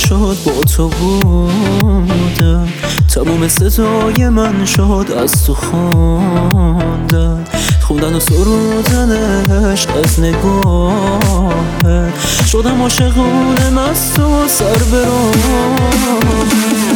شد با تو بودم، تموم صدای من شد از تو خوندن و سرودن عشق از نگاهت. شدم عاشقونه مست و سر به راه،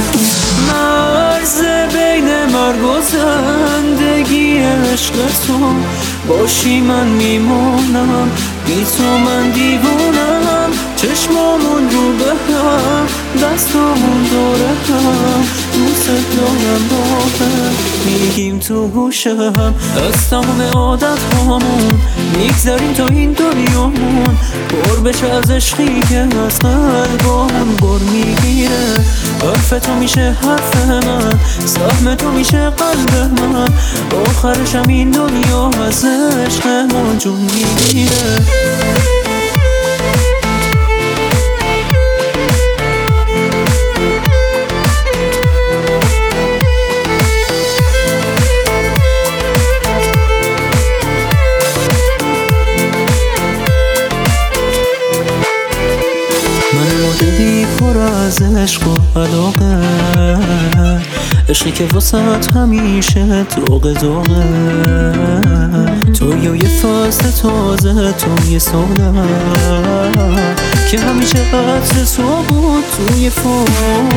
مرز بین مرگ و زندگی عشق تو. باشی من میمونم، بی تو من دیوونم. چشمامون رو به هم، دستامون دور هم، دوست دارم با هم میگیم تو گوشم. از تمام عادت هامون میگذاریم تا این دنیامون پر بشه از عشقی که از قلبامون بر میگیره. حرف تو میشه حرف من، سهم تو میشه قلب من. آخرشم این دنیا از عشق ما جون میگیره. دلی پر از عشق و علاقه، عشقی که واسط همیشه دوغه. تو یه فصل تازه، تو یه ساله که همیشه قطر تو بود توی فاله.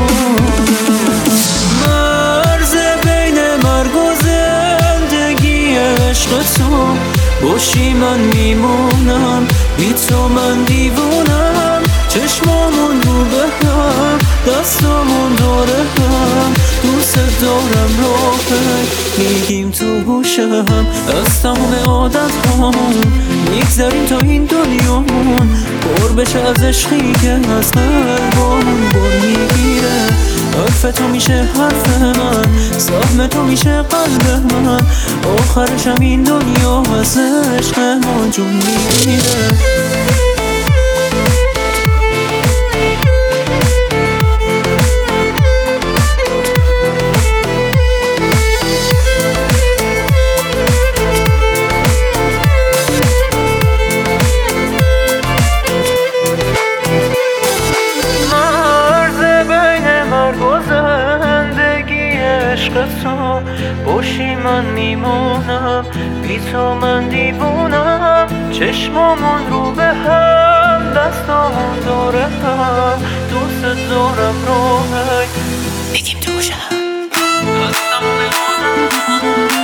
مرز بین مرگ و زندگی عشق تو. باشی من میمونم، بی تو من دیوونم. چشمامون رو به هم، دستامون دور هم، دوست دارم راهت میگیم تو گوشم. از تمام عادت هامون میگذاریم تا این دنیامون پر بشه از عشقی که از قلبامون بر میگیره. حرف تو میشه حرف من، سهم تو میشه قلب من. آخرشم این دنیا از عشق ما جون میگیره. تو باشی من میمونم، بی تو من دیوونم. چشمامون رو به هم، دستامون دور هم، دوست دارم راهت میگیم تو شم.